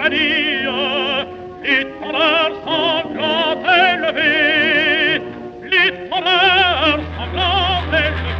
compagnie, littéraire sanglant élevé, littéraire sanglant élevé.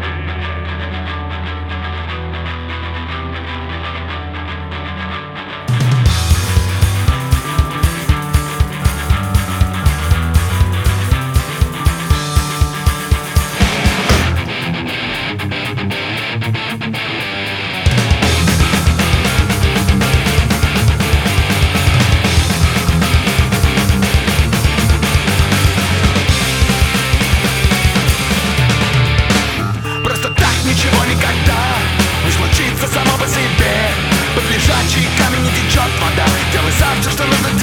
Ничего никогда не случится само по себе. Под лежачий камень не течет вода. Делай сам все, что нужно